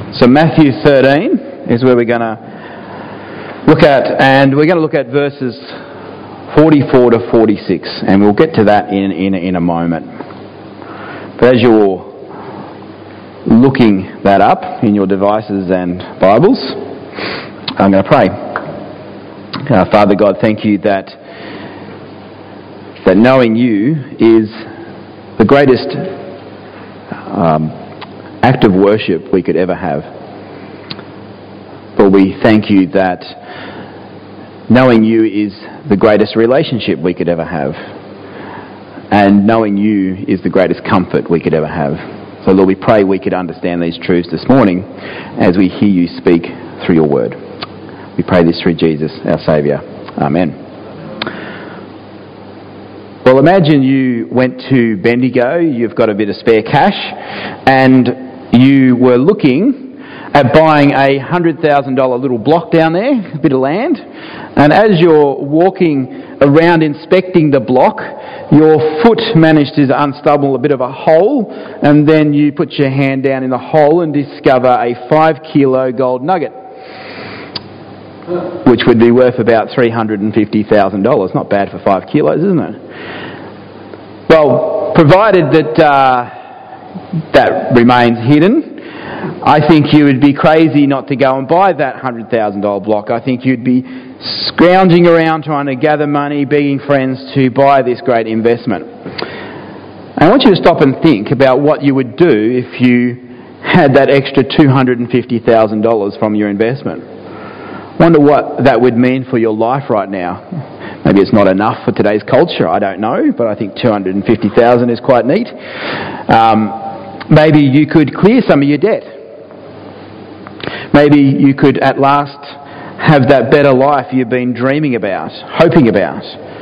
So Matthew 13 is where we're going to look at, and we're going to look at verses 44 to 46, and we'll get to that in a moment. But as you're looking that up in your devices and Bibles, I'm going to pray. Father God, thank you that knowing you is the greatest act of worship we could ever have. Lord, we thank you that knowing you is the greatest relationship we could ever have. And knowing you is the greatest comfort we could ever have. So Lord, we pray we could understand these truths this morning as we hear you speak through your word. We pray this through Jesus, our Saviour. Amen. Well, imagine you went to Bendigo, you've got a bit of spare cash, and you were looking at buying a $100,000 little block down there, a bit of land, and as you're walking around inspecting the block, your foot managed to unstumble a bit of a hole, and then you put your hand down in the hole and discover a 5-kilo gold nugget, which would be worth about $350,000. Not bad for 5 kilos, isn't it? Well, provided that remains hidden, I think you would be crazy not to go and buy that $100,000 block. I think you'd be scrounging around trying to gather money, begging friends to buy this great investment. I want you to stop and think about what you would do if you had that extra $250,000 from your investment. Wonder what that would mean for your life right now. Maybe it's not enough for today's culture, I don't know, but I think $250,000 is quite neat. Maybe you could clear some of your debt. Maybe you could at last have that better life you've been dreaming about, hoping about.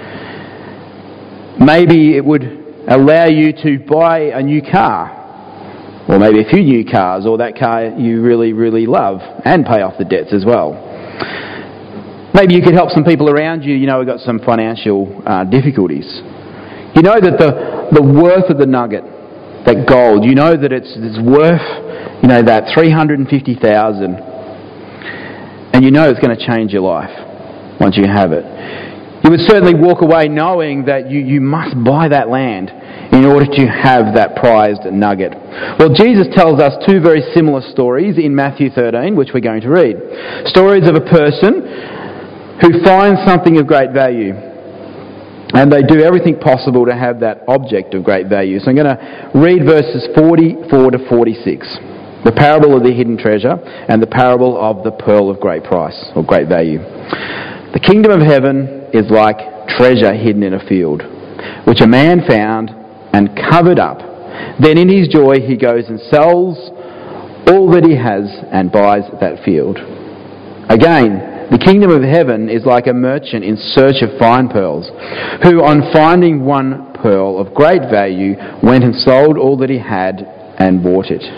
Maybe it would allow you to buy a new car, or maybe a few new cars, or that car you really, really love, and pay off the debts as well. Maybe you could help some people around you, we've got some financial difficulties. You know that the worth of the nugget, that gold, you know that it's worth, that $350,000, and you know it's going to change your life once you have it. You would certainly walk away knowing that you must buy that land in order to have that prized nugget. Well, Jesus tells us two very similar stories in Matthew 13, which we're going to read. Stories of a person who finds something of great value, and they do everything possible to have that object of great value. So I'm going to read verses 44 to 46. The parable of the hidden treasure and the parable of the pearl of great price, or great value. The kingdom of heaven is like treasure hidden in a field, which a man found and covered up. Then in his joy he goes and sells all that he has and buys that field. Again, the kingdom of heaven is like a merchant in search of fine pearls, who on finding one pearl of great value went and sold all that he had and bought it.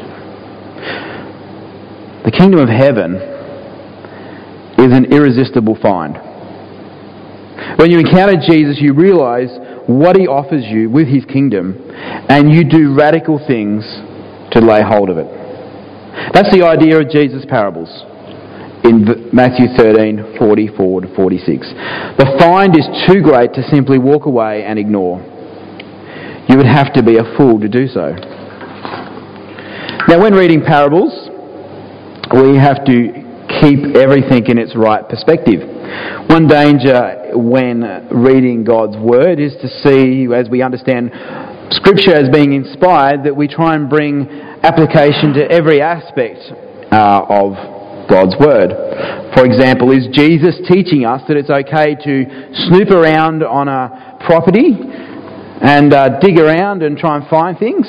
The kingdom of heaven is an irresistible find. When you encounter Jesus, you realise what he offers you with his kingdom, and you do radical things to lay hold of it. That's the idea of Jesus' parables in Matthew 13, 44 to 46. The find is too great to simply walk away and ignore. You would have to be a fool to do so. Now, when reading parables, we have to keep everything in its right perspective. One danger when reading God's Word is to see, as we understand Scripture as being inspired, that we try and bring application to every aspect of God's Word. For example, is Jesus teaching us that it's okay to snoop around on a property and dig around and try and find things?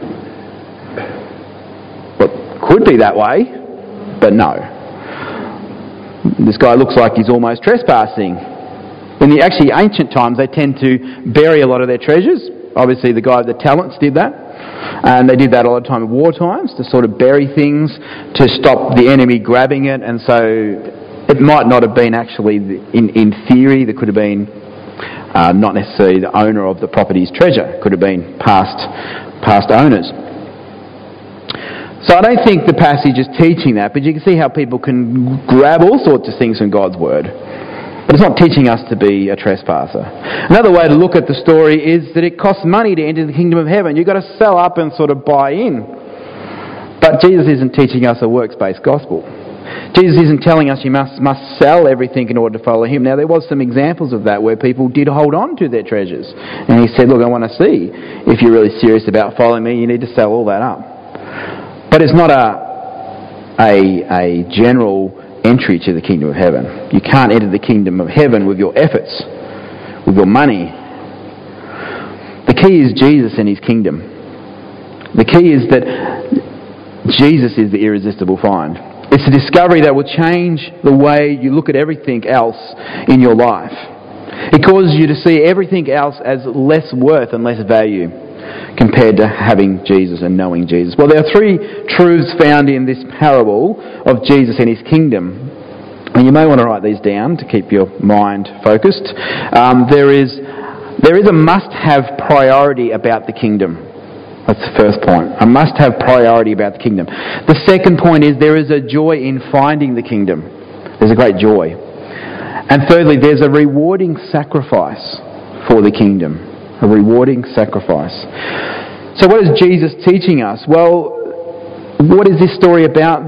Well, could be that way, but no. This guy looks like he's almost trespassing. In the actually ancient times, they tend to bury a lot of their treasures. Obviously, the guy with the talents did that. And they did that all the time in war times, to sort of bury things, to stop the enemy grabbing it. And so it might not have been actually, in theory, there could have been not necessarily the owner of the property's treasure. It could have been past owners. So I don't think the passage is teaching that, but you can see how people can grab all sorts of things from God's word. But it's not teaching us to be a trespasser. Another way to look at the story is that it costs money to enter the kingdom of heaven. You've got to sell up and sort of buy in. But Jesus isn't teaching us a works-based gospel. Jesus isn't telling us you must sell everything in order to follow him. Now, there was some examples of that where people did hold on to their treasures. And he said, look, I want to see if you're really serious about following me, you need to sell all that up. But it's not a general entry to the kingdom of heaven. You can't enter the kingdom of heaven with your efforts, with your money. The key is Jesus and his kingdom. The key is that Jesus is the irresistible find. It's a discovery that will change the way you look at everything else in your life. It causes you to see everything else as less worth and less value compared to having Jesus and knowing Jesus. Well, there are three truths found in this parable of Jesus and his kingdom. And you may want to write these down to keep your mind focused. There is a must-have priority about the kingdom. That's the first point. A must-have priority about the kingdom. The second point is there is a joy in finding the kingdom. There's a great joy. And thirdly, there's a rewarding sacrifice for the kingdom. A rewarding sacrifice. So what is Jesus teaching us? Well, what is this story about?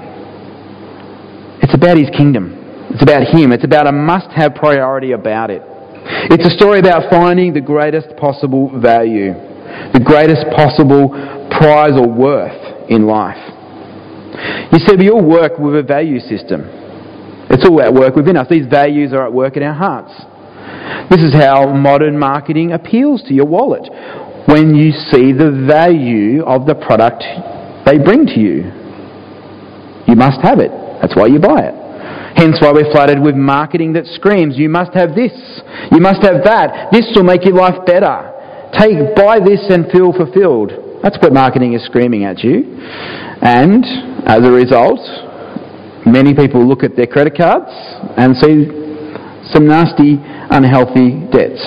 It's about his kingdom. It's about him. It's about a must-have priority about it. It's a story about finding the greatest possible value, the greatest possible prize or worth in life. You see, we all work with a value system. It's all at work within us. These values are at work in our hearts. This is how modern marketing appeals to your wallet. When you see the value of the product they bring to you, you must have it. That's why you buy it. Hence why we're flooded with marketing that screams, you must have this, you must have that, this will make your life better. Buy this and feel fulfilled. That's what marketing is screaming at you. And as a result, many people look at their credit cards and see some nasty, unhealthy debts.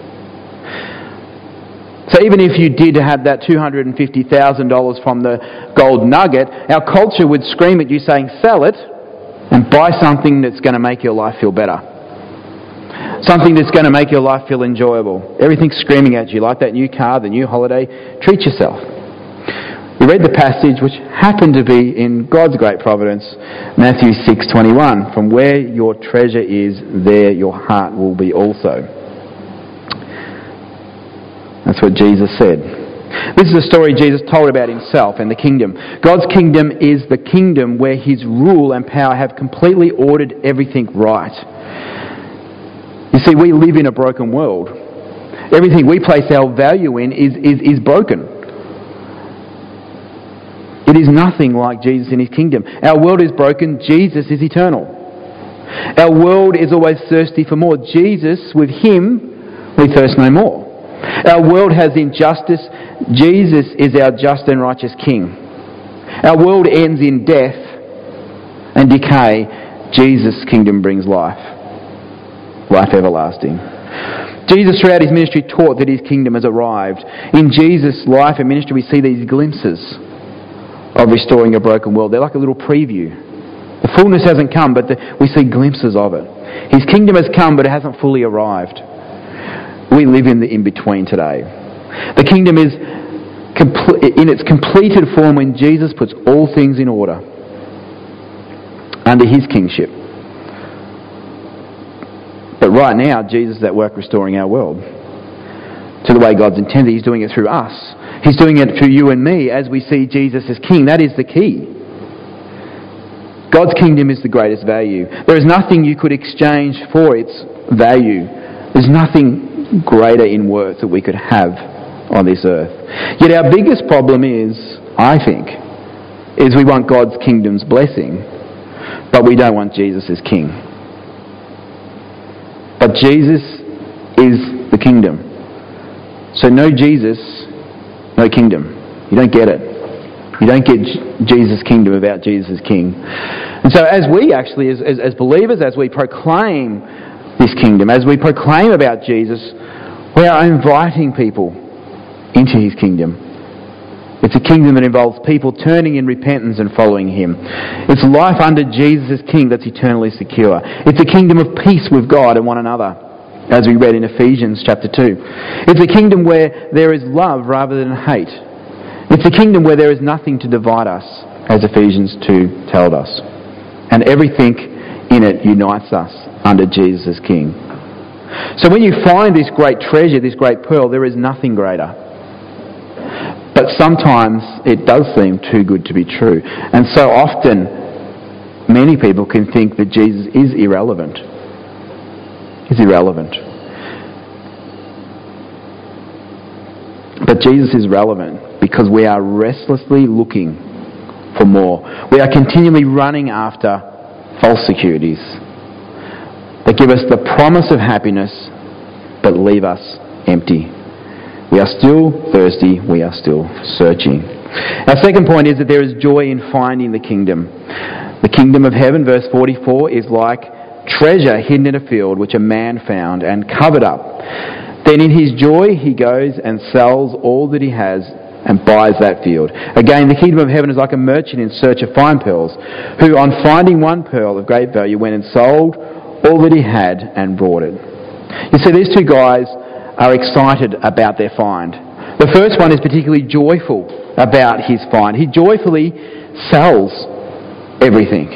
So even if you did have that $250,000 from the gold nugget, our culture would scream at you saying, sell it and buy something that's going to make your life feel better. Something that's going to make your life feel enjoyable. Everything's screaming at you, like that new car, the new holiday. Treat yourself. We read the passage which happened to be in God's great providence, Matthew 6:21. From where your treasure is, there your heart will be also. That's what Jesus said. This is a story Jesus told about himself and the kingdom. God's kingdom is the kingdom where his rule and power have completely ordered everything right. You see, we live in a broken world. Everything we place our value in is broken. It is nothing like Jesus in his kingdom. Our world is broken. Jesus is eternal. Our world is always thirsty for more. Jesus, with him, we thirst no more. Our world has injustice. Jesus is our just and righteous King. Our world ends in death and decay. Jesus' kingdom brings life. Life everlasting. Jesus throughout his ministry taught that his kingdom has arrived. In Jesus' life and ministry we see these glimpses of restoring a broken world. They're like a little preview. The fullness hasn't come, but we see glimpses of it. His kingdom has come, but it hasn't fully arrived. We live in the in-between today. The kingdom is in its completed form when Jesus puts all things in order under his kingship. But right now, Jesus is at work restoring our world to the way God's intended. He's doing it through us. He's doing it through you and me as we see Jesus as King. That is the key. God's kingdom is the greatest value. There is nothing you could exchange for its value. There's nothing greater in worth that we could have on this earth. Yet our biggest problem is, I think, is we want God's kingdom's blessing, but we don't want Jesus as King. But Jesus is the kingdom. So no Jesus, no kingdom. You don't get it. You don't get Jesus' kingdom without Jesus as King. And so as we actually, as believers, as we proclaim this kingdom, as we proclaim about Jesus, we are inviting people into his kingdom. It's a kingdom that involves people turning in repentance and following him. It's life under Jesus as King that's eternally secure. It's a kingdom of peace with God and one another, as we read in Ephesians chapter 2. It's a kingdom where there is love rather than hate. It's a kingdom where there is nothing to divide us, as Ephesians 2 told us. And everything in it unites us under Jesus as King. So when you find this great treasure, this great pearl, there is nothing greater. But sometimes it does seem too good to be true. And so often, many people can think that Jesus is irrelevant. He's irrelevant. But Jesus is relevant because we are restlessly looking for more. We are continually running after false securities that give us the promise of happiness but leave us empty. We are still thirsty. We are still searching. Our second point is that there is joy in finding the kingdom. The kingdom of heaven, verse 44, is like treasure hidden in a field which a man found and covered up. Then in his joy he goes and sells all that he has and buys that field. Again, the kingdom of heaven is like a merchant in search of fine pearls, who on finding one pearl of great value went and sold all that he had and bought it. You see, these two guys are excited about their find. The first one is particularly joyful about his find. He joyfully sells everything.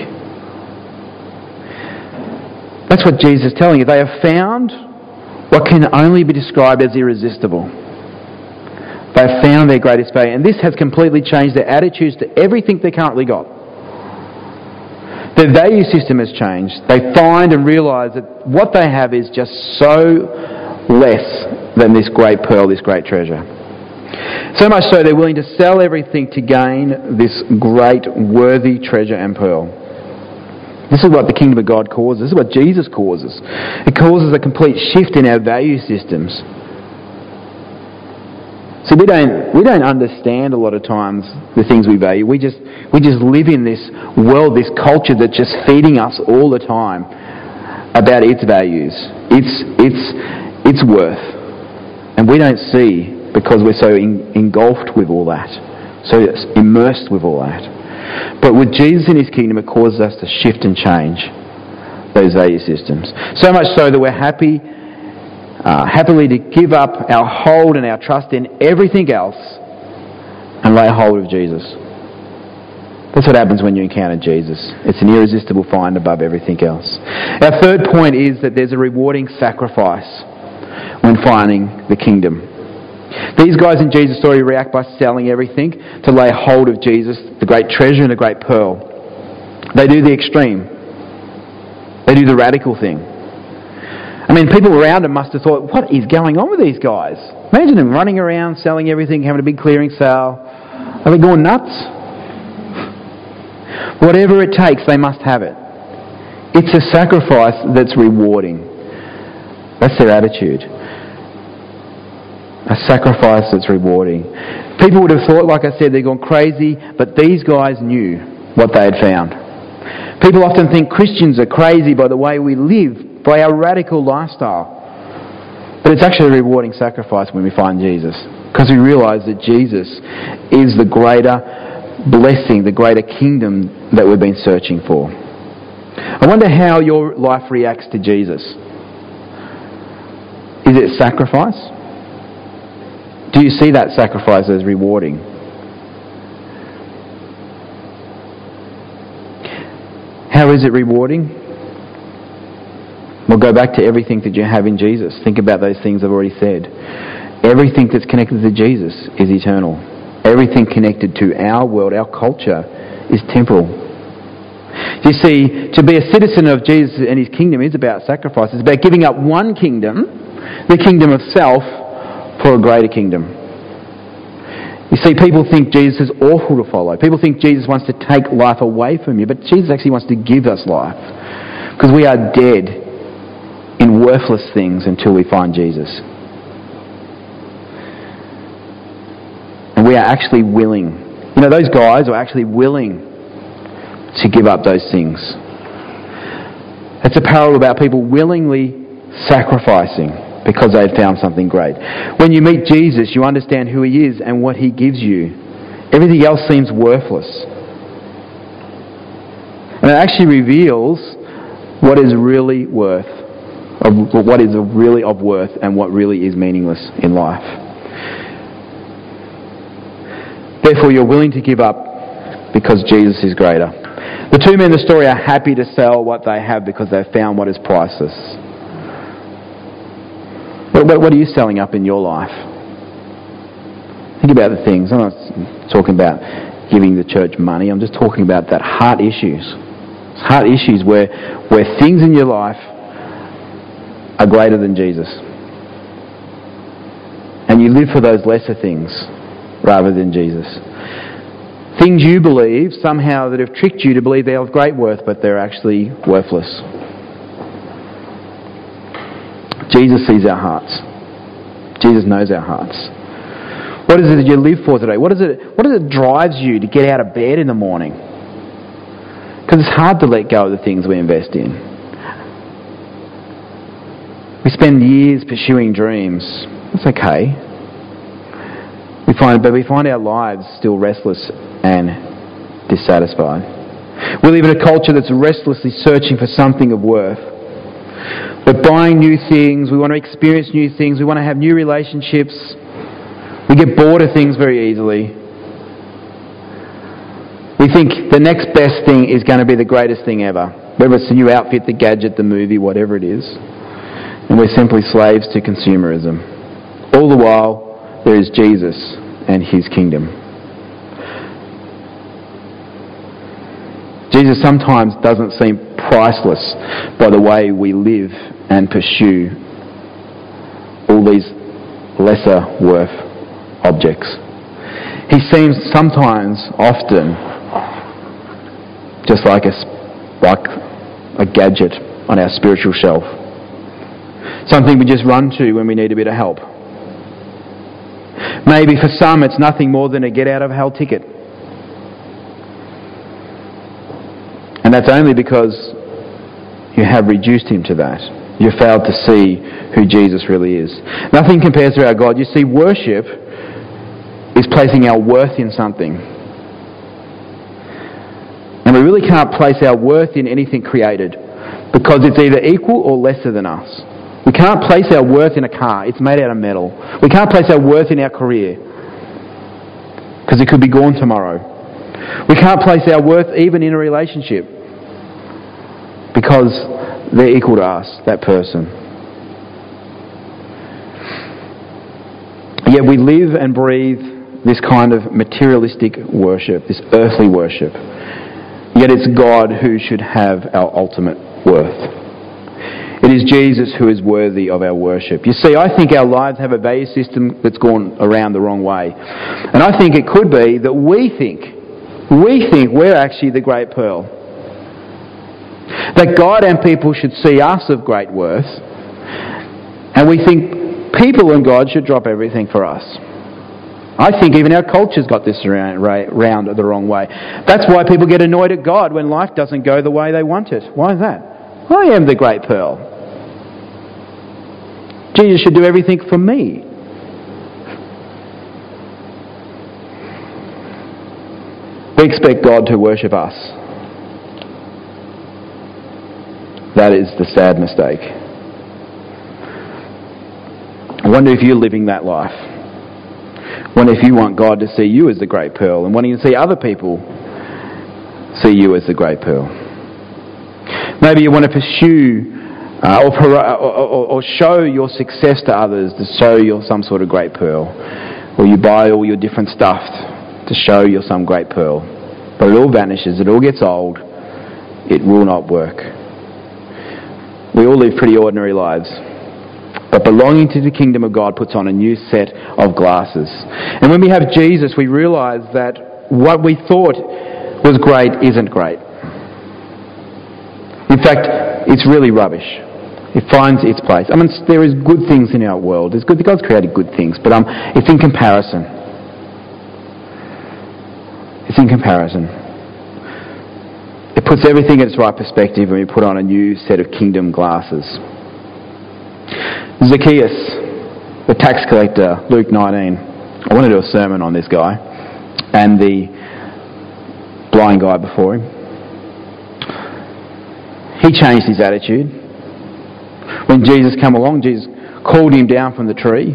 That's what Jesus is telling you. They have found what can only be described as irresistible. They have found their greatest value, and this has completely changed their attitudes to everything they currently got. Their value system has changed. They find and realise that what they have is just so less than this great pearl, this great treasure. So much so they're willing to sell everything to gain this great, worthy treasure and pearl. This is what the kingdom of God causes. This is what Jesus causes. It causes a complete shift in our value systems. So we don't understand a lot of times the things we value. We just live in this world, this culture that's just feeding us all the time about its values, its worth. And we don't see, because we're so engulfed with all that, so immersed with all that. But with Jesus in his kingdom, it causes us to shift and change those value systems. So much so that we're happily to give up our hold and our trust in everything else and lay hold of Jesus. That's what happens when you encounter Jesus. It's an irresistible find above everything else. Our third point is that there's a rewarding sacrifice when finding the kingdom. These guys in Jesus' story react by selling everything to lay hold of Jesus, the great treasure and the great pearl. They do the extreme. They do the radical thing. I mean, people around them must have thought, what is going on with these guys? Imagine them running around, selling everything, having a big clearing sale. Are they going nuts? Whatever it takes, they must have it. It's a sacrifice that's rewarding. That's their attitude. A sacrifice that's rewarding. People would have thought, like I said, they're gone crazy, but these guys knew what they had found. People often think Christians are crazy by the way we live, by our radical lifestyle. But it's actually a rewarding sacrifice when we find Jesus, because we realise that Jesus is the greater blessing, the greater kingdom that we've been searching for. I wonder how your life reacts to Jesus. Is it sacrifice? Do you see that sacrifice as rewarding? How is it rewarding? Well, go back to everything that you have in Jesus. Think about those things I've already said. Everything that's connected to Jesus is eternal. Everything connected to our world, our culture, is temporal. You see, to be a citizen of Jesus and his kingdom is about sacrifice. It's about giving up one kingdom, the kingdom of self, for a greater kingdom. You see, people think Jesus is awful to follow. People think Jesus wants to take life away from you, but Jesus actually wants to give us life. Because we are dead in worthless things until we find Jesus. And we are actually willing. You know, those guys are actually willing to give up those things. It's a parable about people willingly sacrificing because they had found something great. When you meet Jesus, you understand who he is and what he gives you Everything else seems worthless. And it actually reveals what is really worth, what is really of worth and what really is meaningless in life. Therefore, you're willing to give up because Jesus is greater. The two men in the story are happy to sell what they have because they've found what is priceless. What are you selling up in your life? Think about the things. I'm not talking about giving the church money. I'm just talking about that heart issues. Heart issues where things in your life are greater than Jesus. And you live for those lesser things rather than Jesus. Things you believe somehow that have tricked you to believe they're of great worth, but they're actually worthless. Jesus sees our hearts. Jesus knows our hearts. What is it that you live for today? What is it drives you to get out of bed in the morning? Because it's hard to let go of the things we invest in. We spend years pursuing dreams. That's okay. We find our lives still restless and dissatisfied. We live in a culture that's restlessly searching for something of worth. We're buying new things. We want to experience new things. We want to have new relationships. We get bored of things very easily. We think the next best thing is going to be the greatest thing ever. Whether it's the new outfit, the gadget, the movie, whatever it is. And we're simply slaves to consumerism. All the while, there is Jesus and His kingdom. Jesus sometimes doesn't seem priceless by the way we live and pursue all these lesser worth objects. He seems sometimes, often, just like a gadget on our spiritual shelf. Something we just run to when we need a bit of help. Maybe for some it's nothing more than a get-out-of-hell ticket. And that's only because you have reduced Him to that. You failed to see who Jesus really is. Nothing compares to our God. You see, worship is placing our worth in something. And we really can't place our worth in anything created because it's either equal or lesser than us. We can't place our worth in a car. It's made out of metal. We can't place our worth in our career because it could be gone tomorrow. We can't place our worth even in a relationship because they're equal to us, that person. Yet we live and breathe this kind of materialistic worship, this earthly worship. Yet it's God who should have our ultimate worth. It is Jesus who is worthy of our worship. You see, I think our lives have a value system that's gone around the wrong way. And I think it could be that we think we're actually the great pearl. That God and people should see us of great worth. And we think people and God should drop everything for us. I think even our culture's got this around the wrong way. That's why people get annoyed at God when life doesn't go the way they want it. Why is that? I am the great pearl. Jesus should do everything for me. We expect God to worship us. That is the sad mistake. I wonder if you're living that life. I wonder if you want God to see you as the great pearl and wanting to see other people see you as the great pearl. Maybe you want to pursue or show your success to others to show you're some sort of great pearl. Or you buy all your different stuff to show you're some great pearl. But it all vanishes, it all gets old, it will not work. We all live pretty ordinary lives. But belonging to the kingdom of God puts on a new set of glasses. And when we have Jesus, we realise that what we thought was great isn't great. In fact, it's really rubbish. It finds its place. I mean, there is good things in our world. There's good. God's created good things, but it's in comparison. It's in comparison. It puts everything in its right perspective when we put on a new set of kingdom glasses. Zacchaeus, the tax collector, Luke 19. I want to do a sermon on this guy. and the blind guy before him. He changed his attitude. When Jesus came along, Jesus called him down from the tree.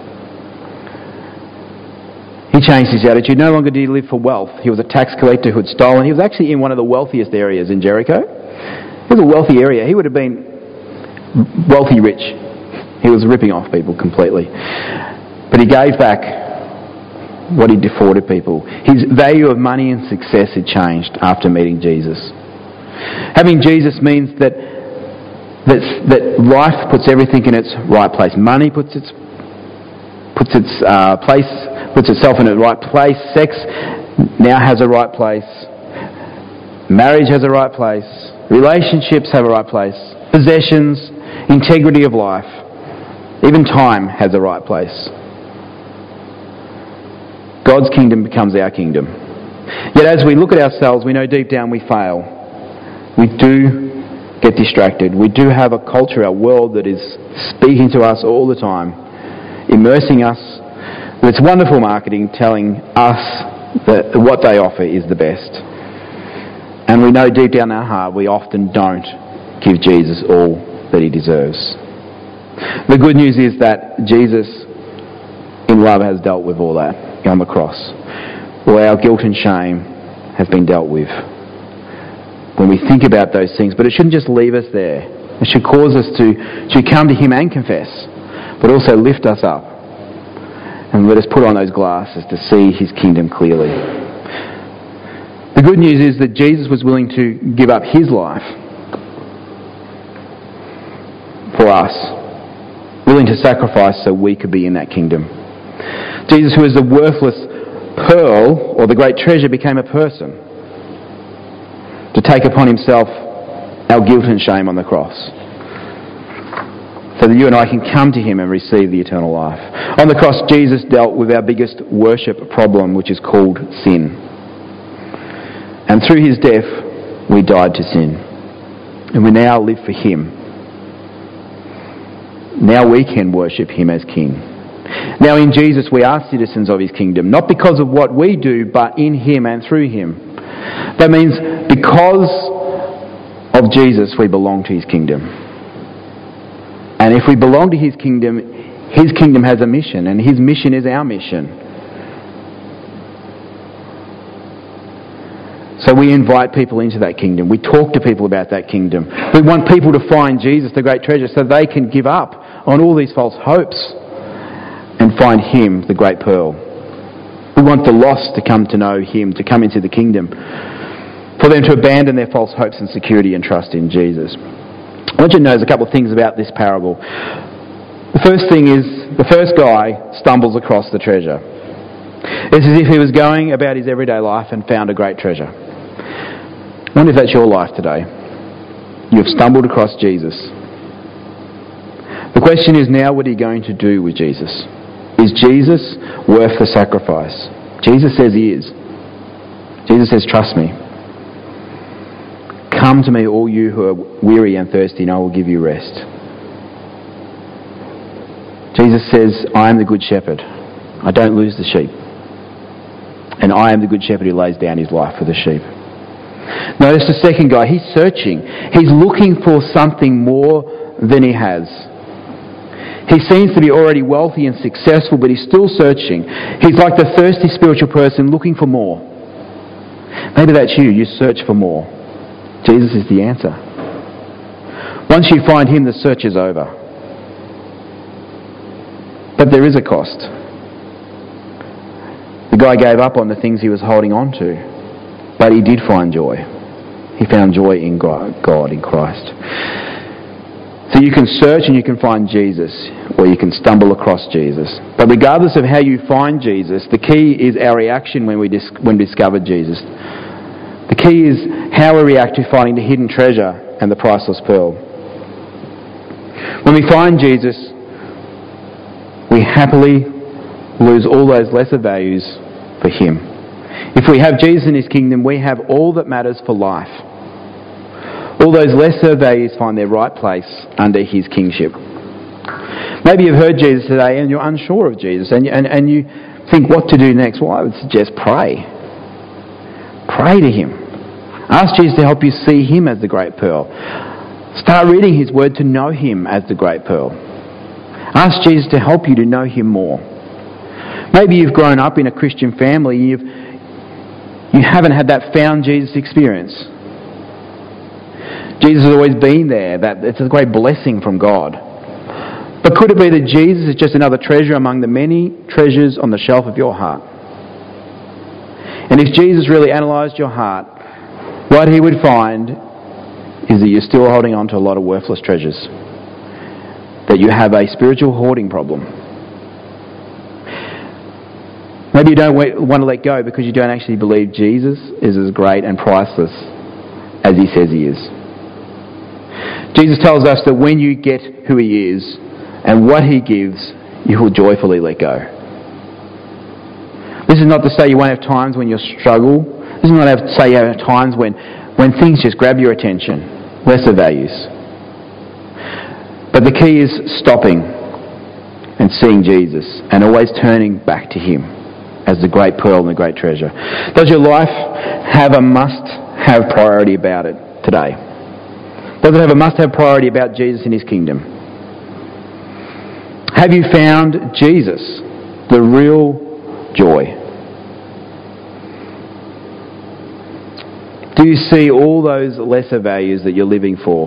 He changed his attitude. No longer did he live for wealth. He was a tax collector who had stolen. He was actually in one of the wealthiest areas in Jericho. It was a wealthy area. He would have been wealthy rich. He was ripping off people completely. But he gave back what he defrauded people. His value of money and success had changed after meeting Jesus. Having Jesus means that life puts everything in its right place. Money puts itself in the right place. Sex now has a right place. Marriage has a right place. Relationships have a right place. Possessions, integrity of life, even time has a right place. God's kingdom becomes our kingdom. Yet as we look at ourselves, we know deep down we fail. We do get distracted. We do have a culture, our world, that is speaking to us all the time, immersing us with its wonderful marketing, telling us that what they offer is the best. And we know deep down our heart we often don't give Jesus all that he deserves. The good news is that Jesus, in love, has dealt with all that on the cross. Well, our guilt and shame has been dealt with when we think about those things. But it shouldn't just leave us there. It should cause us to come to him and confess, but also lift us up and let us put on those glasses to see his kingdom clearly. The good news is that Jesus was willing to give up his life for us, willing to sacrifice so we could be in that kingdom. Jesus, who is the worthless pearl or the great treasure, became a person to take upon himself our guilt and shame on the cross, so that you and I can come to him and receive the eternal life. On the cross, Jesus dealt with our biggest worship problem, which is called sin. And through his death, we died to sin. And we now live for him. Now we can worship him as king. Now in Jesus, we are citizens of his kingdom, not because of what we do, but in him and through him. That means because of Jesus, we belong to his kingdom. And if we belong to his kingdom has a mission, and his mission is our mission. So we invite people into that kingdom. We talk to people about that kingdom. We want people to find Jesus, the great treasure, so they can give up on all these false hopes and find him, the great pearl. We want the lost to come to know him, to come into the kingdom, for them to abandon their false hopes and security and trust in Jesus. I want you to know a couple of things about this parable. The first thing is, the first guy stumbles across the treasure. It's as if he was going about his everyday life and found a great treasure. I wonder if that's your life today. You've stumbled across Jesus. The question is now, what are you going to do with Jesus? Is Jesus worth the sacrifice? Jesus says he is. Jesus says, trust me. Come to me, all you who are weary and thirsty, and I will give you rest. Jesus says, I am the good shepherd. I don't lose the sheep. And I am the good shepherd who lays down his life for the sheep. Notice the second guy, he's searching. He's looking for something more than he has. He seems to be already wealthy and successful, but he's still searching. He's like the thirsty spiritual person looking for more. Maybe that's you. You search for more. Jesus is the answer. Once you find him, the search is over. But there is a cost. The guy gave up on the things he was holding on to, but he did find joy. He found joy in God, in Christ. So you can search and you can find Jesus, or you can stumble across Jesus. But regardless of how you find Jesus, the key is our reaction when we discover Jesus. The key is how we react to finding the hidden treasure and the priceless pearl. When we find Jesus, we happily lose all those lesser values for him. If we have Jesus in his kingdom, we have all that matters for life. All those lesser values find their right place under his kingship. Maybe you've heard Jesus today and you're unsure of Jesus, and you think what to do next, well, I would suggest pray. Pray to him. Ask Jesus to help you see him as the great pearl. Start reading his word to know him as the great pearl. Ask Jesus to help you to know him more. Maybe you've grown up in a Christian family, you haven't had that found Jesus experience. Jesus has always been there. That it's a great blessing from God. But could it be that Jesus is just another treasure among the many treasures on the shelf of your heart? And if Jesus really analysed your heart, what he would find is that you're still holding on to a lot of worthless treasures. That you have a spiritual hoarding problem. Maybe you don't want to let go because you don't actually believe Jesus is as great and priceless as he says he is. Jesus tells us that when you get who he is and what he gives, you will joyfully let go. This is not to say you won't have times when you'll struggle. This is not to say you have times when things just grab your attention, lesser values. But the key is stopping and seeing Jesus and always turning back to him as the great pearl and the great treasure. Does your life have a must-have priority about it today? Does it have a must-have priority about Jesus and his kingdom? Have you found Jesus, the real joy? Do you see all those lesser values that you're living for?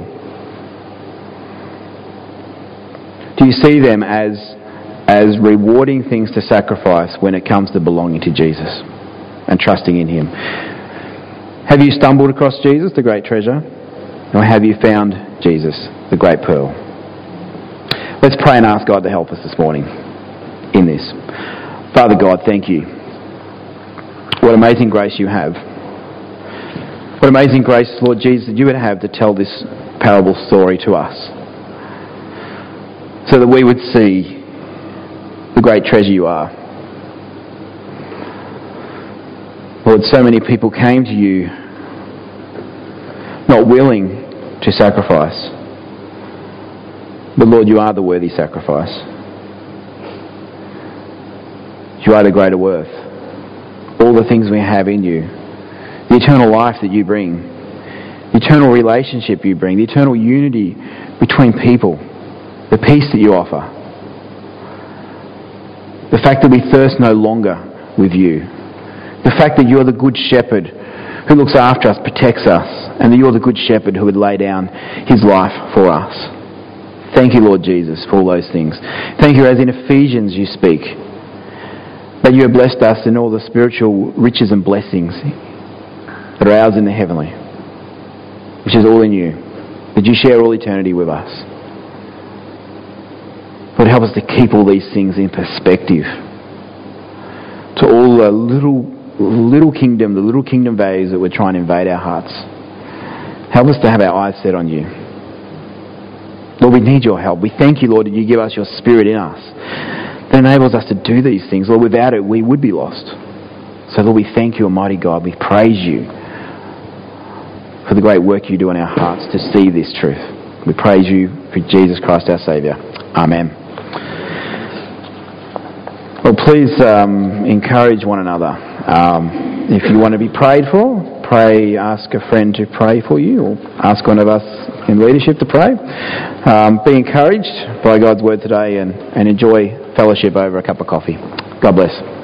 Do you see them as rewarding things to sacrifice when it comes to belonging to Jesus and trusting in him? Have you stumbled across Jesus, the great treasure? Or have you found Jesus, the great pearl? Let's pray and ask God to help us this morning in this. Father God, thank you. What amazing grace you have. What amazing grace, Lord Jesus, that you would have to tell this parable story to us, so that we would see the great treasure you are. Lord, so many people came to you not willing to sacrifice. But Lord, you are the worthy sacrifice. You are the greater worth. All the things we have in you, the eternal life that you bring, the eternal relationship you bring, the eternal unity between people, the peace that you offer, the fact that we thirst no longer with you, the fact that you are the good shepherd who looks after us, protects us, and that you are the good shepherd who would lay down his life for us. Thank you, Lord Jesus, for all those things. Thank you, as in Ephesians you speak, that you have blessed us in all the spiritual riches and blessings that are ours in the heavenly, which is all in you, that you share all eternity with us. Lord, help us to keep all these things in perspective to all the little kingdom values that we're trying to invade our hearts. Help us to have our eyes set on you. Lord, we need your help. We thank you, Lord, that you give us your Spirit in us that enables us to do these things. Lord, without it, we would be lost. So, Lord, we thank you, Almighty God. We praise you for the great work you do in our hearts to see this truth. We praise you for Jesus Christ, our Saviour. Amen. Well, please encourage one another. If you want to be prayed for, ask a friend to pray for you, or ask one of us in leadership to pray. Be encouraged by God's word today and enjoy fellowship over a cup of coffee. God bless.